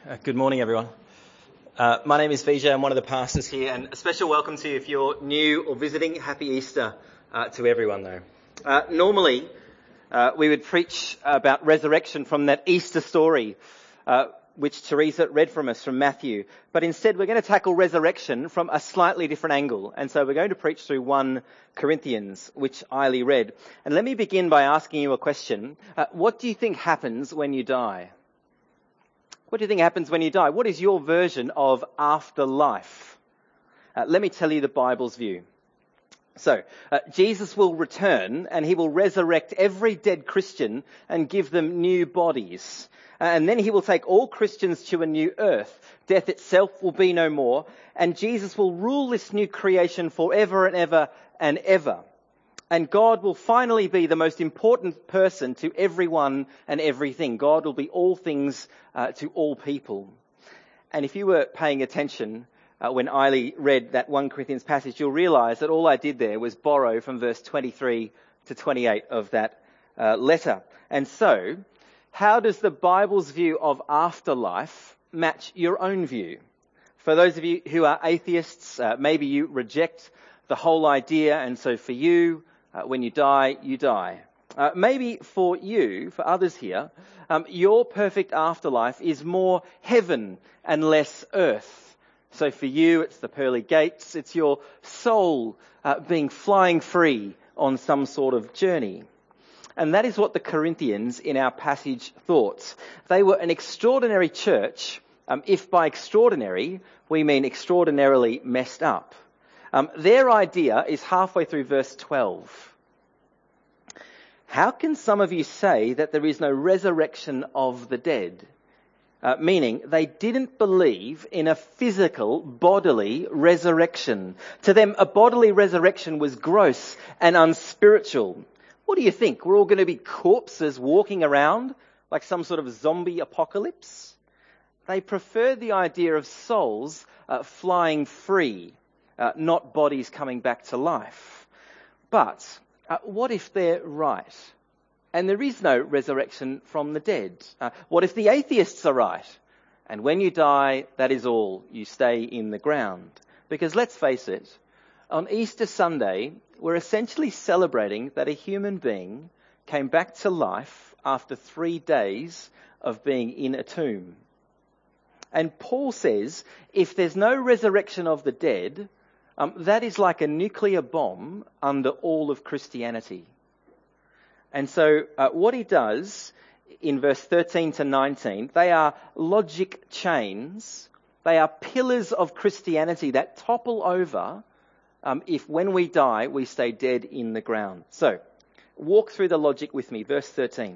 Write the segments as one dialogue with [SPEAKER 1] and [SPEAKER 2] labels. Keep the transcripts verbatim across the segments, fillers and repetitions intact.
[SPEAKER 1] Uh, Good morning, everyone. Uh, my name is Vijay. I'm one of the pastors here, and a special welcome to you if you're new or visiting. Happy Easter uh, to everyone, though. Uh, normally, uh, we would preach about resurrection from that Easter story, uh, which Teresa read from us from Matthew. But instead, we're going to tackle resurrection from a slightly different angle. And so we're going to preach through First Corinthians, which Eiley read. And let me begin by asking you a question. Uh, what do you think happens when you die? What do you think happens when you die? What is your version of afterlife? Uh, let me tell you the Bible's view. So, uh, Jesus will return and he will resurrect every dead Christian and give them new bodies. Uh, and then he will take all Christians to a new earth. Death itself will be no more. And Jesus will rule this new creation forever and ever and ever. And God will finally be the most important person to everyone and everything. God will be all things uh, to all people. And if you were paying attention uh, when Eiley read that First Corinthians passage, you'll realise that all I did there was borrow from verse twenty-three to twenty-eight of that uh, letter. And so, how does the Bible's view of afterlife match your own view? For those of you who are atheists, uh, maybe you reject the whole idea, and so for you, Uh, when you die, you die. Uh, maybe for you, for others here, um, your perfect afterlife is more heaven and less earth. So for you, it's the pearly gates. It's your soul uh, being flying free on some sort of journey. And that is what the Corinthians in our passage thought. They were an extraordinary church, um, if by extraordinary we mean extraordinarily messed up. Um, their idea is halfway through verse twelve. How can some of you say that there is no resurrection of the dead? Uh, meaning they didn't believe in a physical, bodily resurrection. To them, a bodily resurrection was gross and unspiritual. What do you think? We're all going to be corpses walking around like some sort of zombie apocalypse? They preferred the idea of souls uh, flying free. Uh, not bodies coming back to life. But uh, what if they're right? And there is no resurrection from the dead? Uh, what if the atheists are right? And when you die, that is all. You stay in the ground. Because let's face it, on Easter Sunday, we're essentially celebrating that a human being came back to life after three days of being in a tomb. And Paul says, if there's no resurrection of the dead, Um, that is like a nuclear bomb under all of Christianity. And so uh, what he does in verse thirteen to nineteen, they are logic chains. They are pillars of Christianity that topple over um, if when we die, we stay dead in the ground. So walk through the logic with me. Verse thirteen.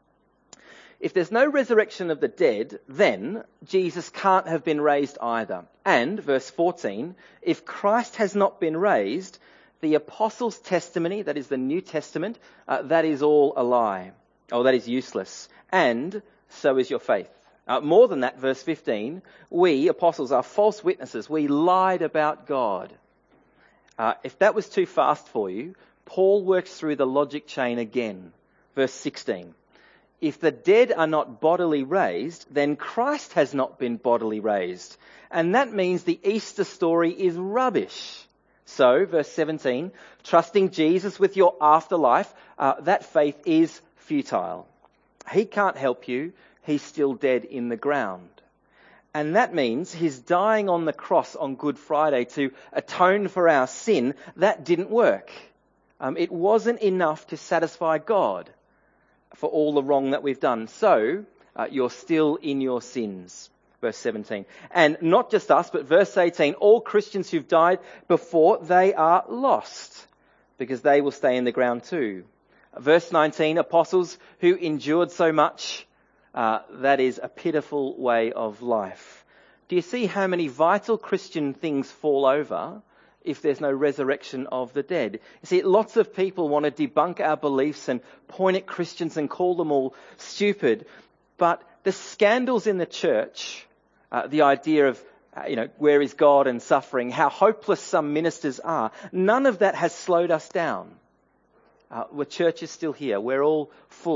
[SPEAKER 1] If there's no resurrection of the dead, then Jesus can't have been raised either. And, verse fourteen, if Christ has not been raised, the apostles' testimony, that is the New Testament, uh, that is all a lie. Oh, that is useless. And so is your faith. Uh, more than that, verse fifteen, we, apostles, are false witnesses. We lied about God. Uh, if that was too fast for you, Paul works through the logic chain again. Verse sixteen. If the dead are not bodily raised, then Christ has not been bodily raised. And that means the Easter story is rubbish. So, verse seventeen, trusting Jesus with your afterlife, uh, that faith is futile. He can't help you. He's still dead in the ground. And that means his dying on the cross on Good Friday to atone for our sin, that didn't work. Um, it wasn't enough to satisfy God for all the wrong that we've done. So, uh, you're still in your sins. Verse seventeen. And not just us, but verse eighteen, all Christians who've died before, they are lost, because they will stay in the ground too. Verse nineteen, apostles who endured so much, uh, that is a pitiful way of life. Do you see how many vital Christian things fall over if there's no resurrection of the dead? You see, lots of people want to debunk our beliefs and point at Christians and call them all stupid. But the scandals in the church, uh, the idea of, uh, you know, where is God and suffering, how hopeless some ministers are, none of that has slowed us down. Uh, the church is still here. We're all full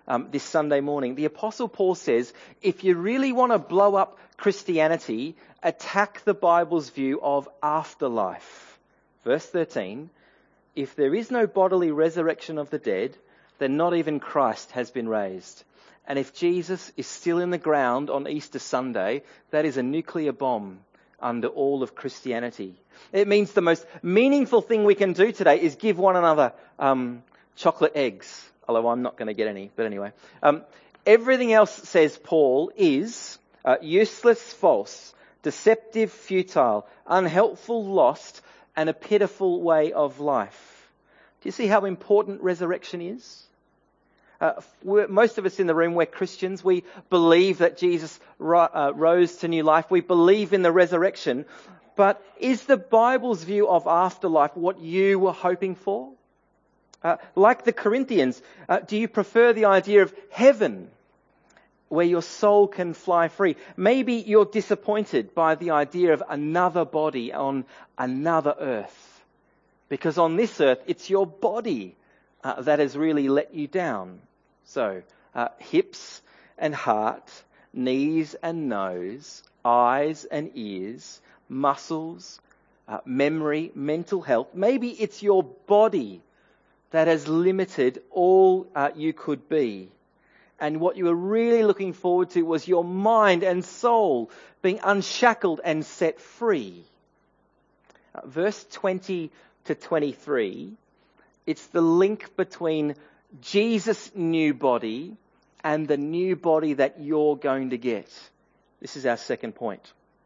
[SPEAKER 1] um, this Sunday morning, the Apostle Paul says, if you really want to blow up Christianity, attack the Bible's view of afterlife. Verse thirteen, if there is no bodily resurrection of the dead, then not even Christ has been raised. And if Jesus is still in the ground on Easter Sunday, that is a nuclear bomb under all of Christianity. It means the most meaningful thing we can do today is give one another um, chocolate eggs. Although I'm not going to get any, but anyway. Um, everything else, says Paul, is uh, useless, false, deceptive, futile, unhelpful, lost, and a pitiful way of life. Do you see how important resurrection is? Uh, we're, most of us in the room, we're Christians. We believe that Jesus ro- uh, rose to new life. We believe in the resurrection. But is the Bible's view of afterlife what you were hoping for? Uh, like the Corinthians, uh, do you prefer the idea of heaven, where your soul can fly free? Maybe you're disappointed by the idea of another body on another earth. Because on this earth, it's your body uh, that has really let you down. So, uh, hips and heart, knees and nose, eyes and ears, muscles, uh, memory, mental health. Maybe it's your body that has limited all uh, you could be. And what you were really looking forward to was your mind and soul being unshackled and set free. Uh, verse twenty to twenty-three, it's the link between Jesus' new body and the new body that you're going to get. This is our second point.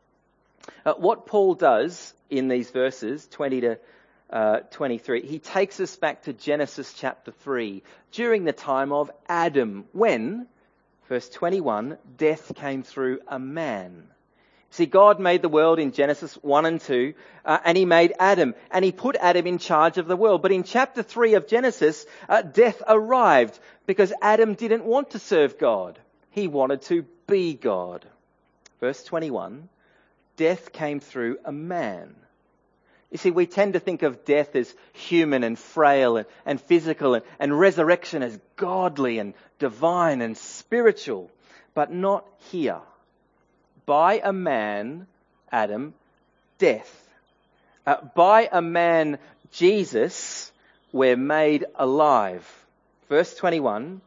[SPEAKER 1] Uh, what Paul does in these verses, twenty to twenty-three, he takes us back to Genesis chapter three, during the time of Adam, when, verse twenty-one, death came through a man. See, God made the world in Genesis one and two, uh, and he made Adam, and he put Adam in charge of the world. But in chapter three of Genesis, uh, death arrived because Adam didn't want to serve God. He wanted to be God. Verse twenty-one, death came through a man. You see, we tend to think of death as human and frail and, and physical, and, and resurrection as godly and divine and spiritual, but not here. By a man, Adam, death. Uh, by a man, Jesus, we're made alive. Verse twenty-one,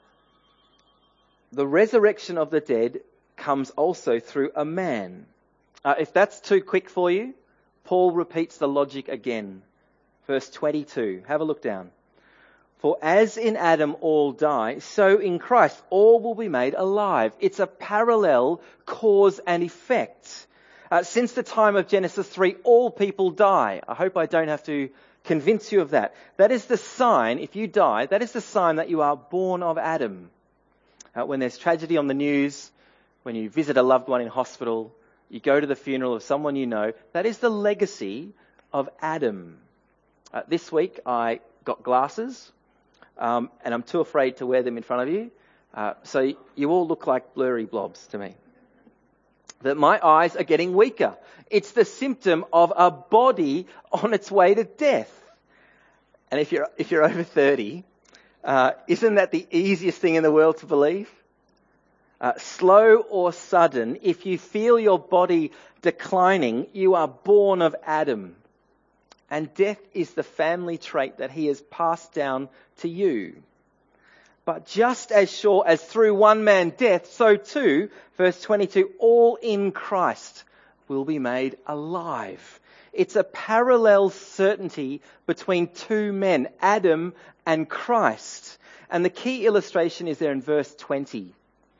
[SPEAKER 1] the resurrection of the dead comes also through a man. Uh, if that's too quick for you, Paul repeats the logic again. Verse twenty-two, have a look down. For as in Adam all die, so in Christ all will be made alive. It's a parallel cause and effect. Uh, since the time of Genesis three, all people die. I hope I don't have to convince you of that. That is the sign, if you die, that is the sign that you are born of Adam. Uh, when there's tragedy on the news, when you visit a loved one in hospital, you go to the funeral of someone you know, that is the legacy of Adam. Uh, this week I got glasses. Um, and I'm too afraid to wear them in front of you. Uh, so you all look like blurry blobs to me. That my eyes are getting weaker. It's the symptom of a body on its way to death. And if you're if you're over thirty, uh, isn't that the easiest thing in the world to believe? Uh, slow or sudden, if you feel your body declining, you are born of Adam. And death is the family trait that he has passed down to you. But just as sure as through one man death, so too, verse twenty-two, all in Christ will be made alive. It's a parallel certainty between two men, Adam and Christ. And the key illustration is there in verse twenty.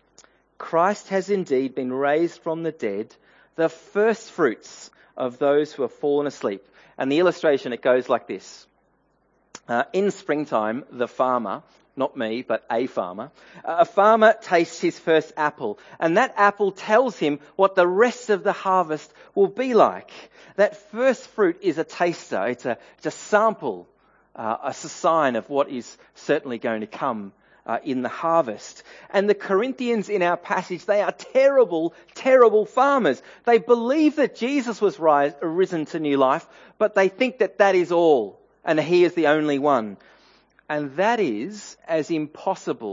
[SPEAKER 1] Christ has indeed been raised from the dead, the first fruits of those who have fallen asleep. And the illustration, it goes like this. Uh, in springtime, the farmer, not me, but a farmer, uh, a farmer tastes his first apple. And that apple tells him what the rest of the harvest will be like. That first fruit is a taster. It's a, it's a sample, uh, a sign of what is certainly going to come Uh, in the harvest. And the Corinthians in our passage, they are terrible, terrible farmers. They believe that Jesus was rise, risen to new life, but they think that that is all, and he is the only one. And that is as impossible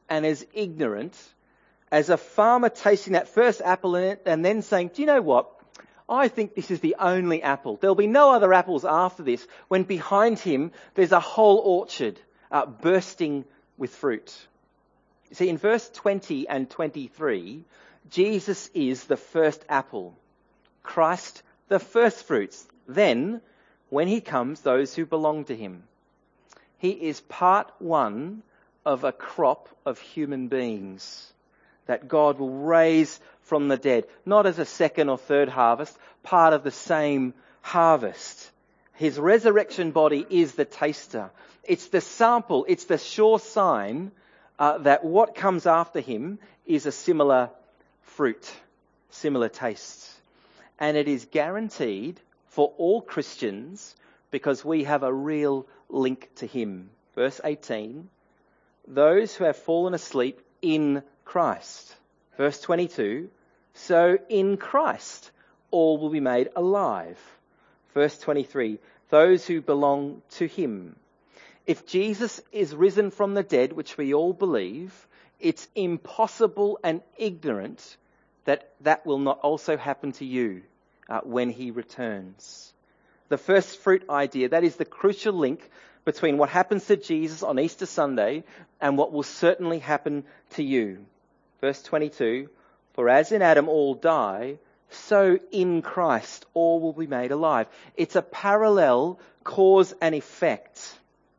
[SPEAKER 1] and as ignorant as a farmer tasting that first apple in it and then saying, do you know what? I think this is the only apple. There'll be no other apples after this, when behind him there's a whole orchard uh, bursting with fruit. You see, in verse twenty and twenty-three, Jesus is the first apple, Christ the first fruits. Then, when he comes, those who belong to him. He is part one of a crop of human beings that God will raise from the dead, not as a second or third harvest, part of the same harvest. His resurrection body is the taster. It's the sample, it's the sure sign uh, that what comes after him is a similar fruit, similar taste. And it is guaranteed for all Christians because we have a real link to him. Verse eighteen, those who have fallen asleep in Christ. Verse twenty-two, so in Christ all will be made alive. Verse twenty-three, those who belong to him. If Jesus is risen from the dead, which we all believe, it's impossible and ignorant that that will not also happen to you uh, when he returns. The first fruit idea, that is the crucial link between what happens to Jesus on Easter Sunday and what will certainly happen to you. Verse twenty-two, for as in Adam all die, so in Christ all will be made alive. It's a parallel cause and effect.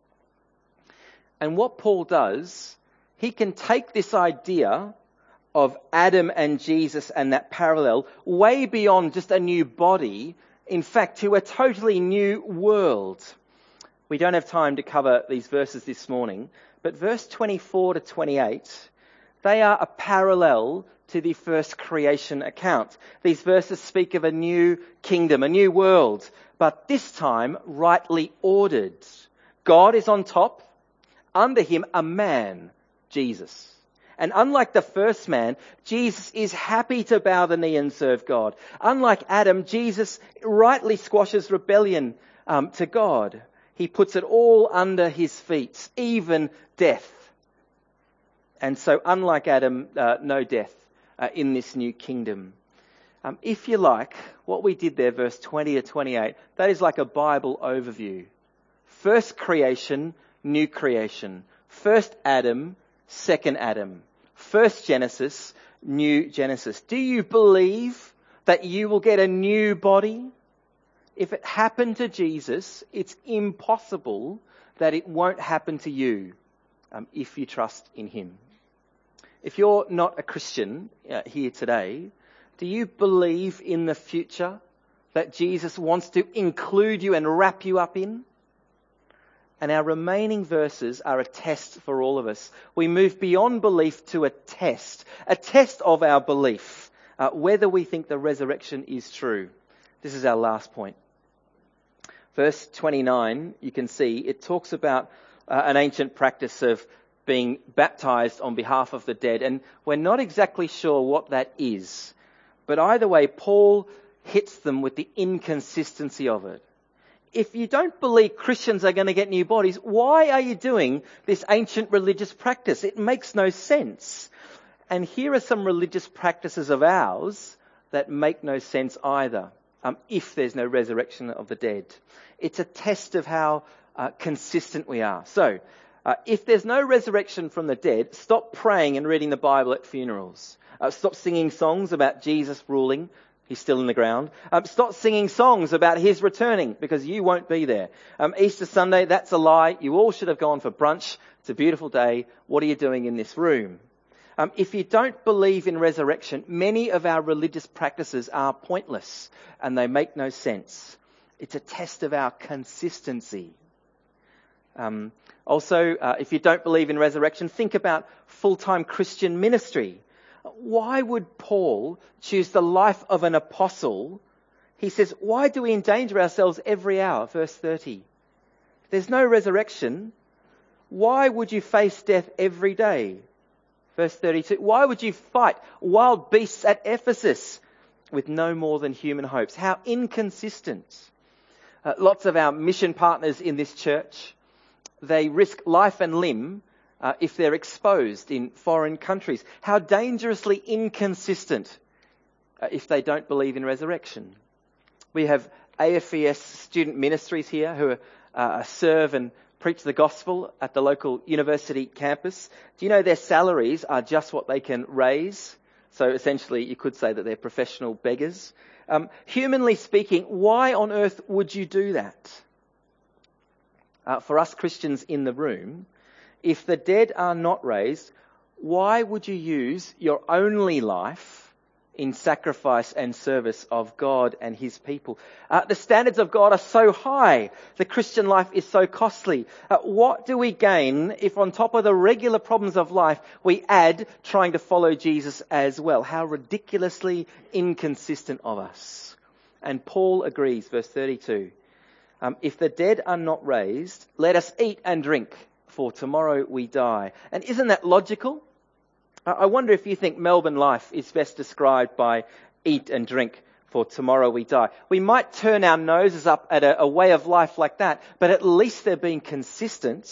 [SPEAKER 1] And what Paul does, he can take this idea of Adam and Jesus and that parallel way beyond just a new body, in fact, to a totally new world. We don't have time to cover these verses this morning, but verse twenty-four to twenty-eight, they are a parallel to the first creation account. These verses speak of a new kingdom, a new world, but this time rightly ordered. God is on top, under him a man, Jesus. And unlike the first man, Jesus is happy to bow the knee and serve God. Unlike Adam, Jesus rightly squashes rebellion um, to God. He puts it all under his feet, even death. And so unlike Adam, uh, no death uh, in this new kingdom. Um, if you like, what we did there, verse twenty to twenty-eight, that is like a Bible overview. First creation, new creation. First Adam, second Adam. First Genesis, new Genesis. Do you believe that you will get a new body? If it happened to Jesus, it's impossible that it won't happen to you um, if you trust in him. If you're not a Christian uh, here today, do you believe in the future that Jesus wants to include you and wrap you up in? And our remaining verses are a test for all of us. We move beyond belief to a test, a test of our belief, uh, whether we think the resurrection is true. This is our last point. Verse twenty-nine, you can see, it talks about uh, an ancient practice of being baptized on behalf of the dead. And we're not exactly sure what that is. But either way, Paul hits them with the inconsistency of it. If you don't believe Christians are going to get new bodies, why are you doing this ancient religious practice? It makes no sense. And here are some religious practices of ours that make no sense either, um, if there's no resurrection of the dead. It's a test of how uh, consistent we are. So, uh, if there's no resurrection from the dead, stop praying and reading the Bible at funerals. Uh, stop singing songs about Jesus ruling. He's still in the ground. Um, stop singing songs about his returning because you won't be there. Um, Easter Sunday, that's a lie. You all should have gone for brunch. It's a beautiful day. What are you doing in this room? Um, if you don't believe in resurrection, many of our religious practices are pointless and they make no sense. It's a test of our consistency. Um, also, uh, if you don't believe in resurrection, think about full-time Christian ministry. Why would Paul choose the life of an apostle? He says, why do we endanger ourselves every hour? Verse thirty. There's no resurrection. Why would you face death every day? Verse thirty-two. Why would you fight wild beasts at Ephesus with no more than human hopes? How inconsistent. Uh, lots of our mission partners in this church, they risk life and limb uh, if they're exposed in foreign countries? How dangerously inconsistent uh, if they don't believe in resurrection? We have A F E S student ministries here who are, uh, serve and preach the gospel at the local university campus. Do you know their salaries are just what they can raise? So essentially you could say that they're professional beggars. Um, humanly speaking, why on earth would you do that? Uh, for us Christians in the room, if the dead are not raised, why would you use your only life in sacrifice and service of God and his people? Uh, the standards of God are so high. The Christian life is so costly. Uh, what do we gain if on top of the regular problems of life, we add trying to follow Jesus as well? How ridiculously inconsistent of us. And Paul agrees, verse thirty-two. Um, if the dead are not raised, let us eat and drink, for tomorrow we die. And isn't that logical? I wonder if you think Melbourne life is best described by eat and drink, for tomorrow we die. We might turn our noses up at a, a way of life like that, but at least they're being consistent.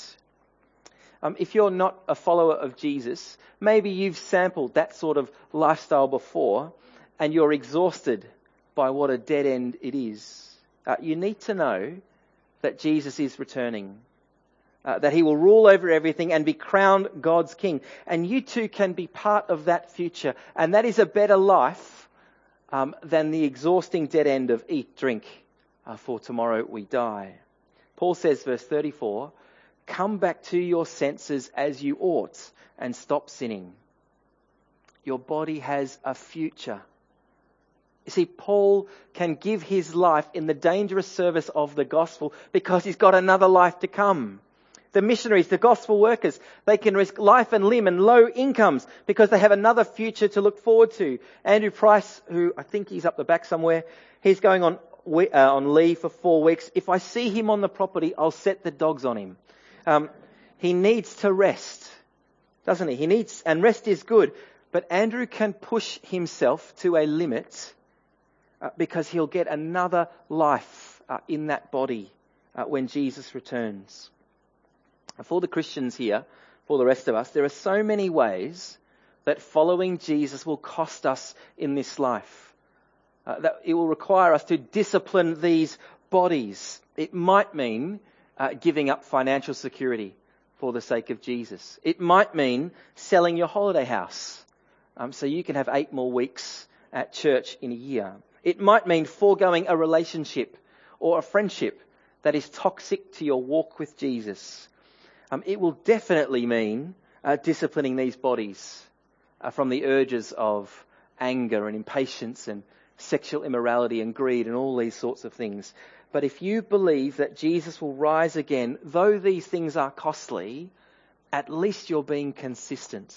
[SPEAKER 1] Um, if you're not a follower of Jesus, maybe you've sampled that sort of lifestyle before and you're exhausted by what a dead end it is. Uh, you need to know that Jesus is returning. Uh, that he will rule over everything and be crowned God's king. And you too can be part of that future. And that is a better life um, than the exhausting dead end of eat, drink, uh, for tomorrow we die. Paul says, verse thirty-four, come back to your senses as you ought and stop sinning. Your body has a future. You see, Paul can give his life in the dangerous service of the gospel because he's got another life to come. The missionaries, the gospel workers, they can risk life and limb and low incomes because they have another future to look forward to. Andrew Price, who I think he's up the back somewhere, he's going on uh, on leave for four weeks. If I see him on the property, I'll set the dogs on him. Um, he needs to rest, doesn't he? He needs, and rest is good. But Andrew can push himself to a limit uh, because he'll get another life uh, in that body uh, when Jesus returns. For the Christians here, for the rest of us, there are so many ways that following Jesus will cost us in this life. Uh, that it will require us to discipline these bodies. It might mean uh, giving up financial security for the sake of Jesus. It might mean selling your holiday house um, so you can have eight more weeks at church in a year. It might mean foregoing a relationship or a friendship that is toxic to your walk with Jesus. Um, it will definitely mean uh, disciplining these bodies uh, from the urges of anger and impatience and sexual immorality and greed and all these sorts of things. But if you believe that Jesus will rise again, though these things are costly, at least you're being consistent.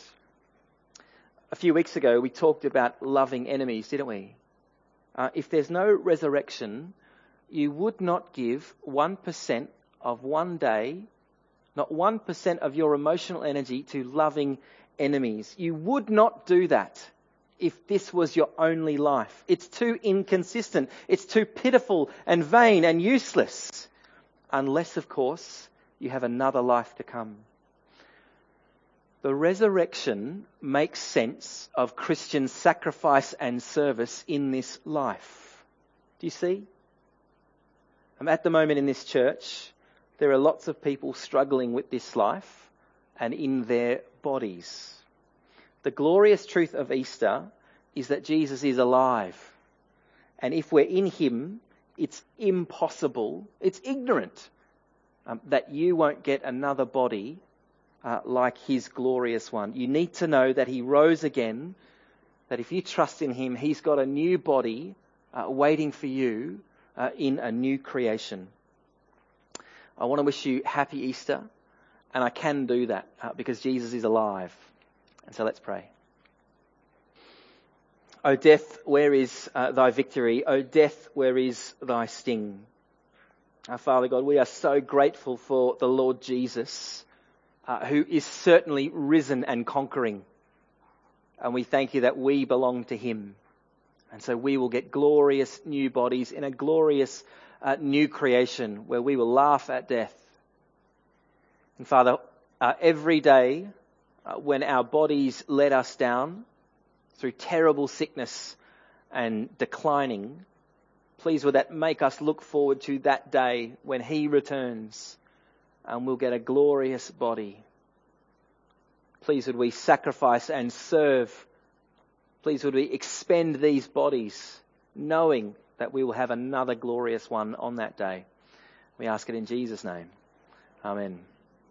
[SPEAKER 1] A few weeks ago, we talked about loving enemies, didn't we? Uh, if there's no resurrection, you would not give one percent of one day, not one percent of your emotional energy to loving enemies. You would not do that if this was your only life. It's too inconsistent. It's too pitiful and vain and useless. Unless, of course, you have another life to come. The resurrection makes sense of Christian sacrifice and service in this life. Do you see? Um, at the moment in this church, there are lots of people struggling with this life and in their bodies. The glorious truth of Easter is that Jesus is alive. And if we're in him, it's impossible, it's ignorant um, that you won't get another body uh, like his glorious one. You need to know that he rose again, that if you trust in him, he's got a new body uh, waiting for you uh, in a new creation. I want to wish you happy Easter, and I can do that uh, because Jesus is alive. And so let's pray. O death, where is uh, thy victory? O death, where is thy sting? Our Father God, we are so grateful for the Lord Jesus, uh, who is certainly risen and conquering. And we thank you that we belong to him. And so we will get glorious new bodies in a glorious uh, new creation where we will laugh at death. And Father, uh, every day uh, when our bodies let us down through terrible sickness and declining, please would that make us look forward to that day when he returns and we'll get a glorious body. Please would we sacrifice and serve. Please would we expend these bodies knowing that we will have another glorious one on that day. We ask it in Jesus' name. Amen.